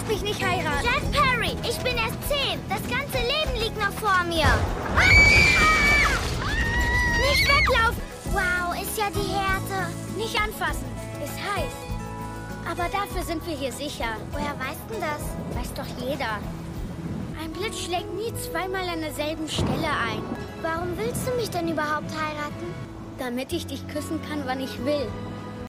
mich nicht heiraten. Jeff Perry, ich bin erst 10. Das ganze Leben liegt noch vor mir. Nicht weglaufen. Wow, ist ja die Härte. Nicht anfassen. Ist heiß. Aber dafür sind wir hier sicher. Woher weißt denn das? Weiß doch jeder. Ein Blitz schlägt nie zweimal an derselben Stelle ein. Warum willst du mich denn überhaupt heiraten? Damit ich dich küssen kann, wann ich will.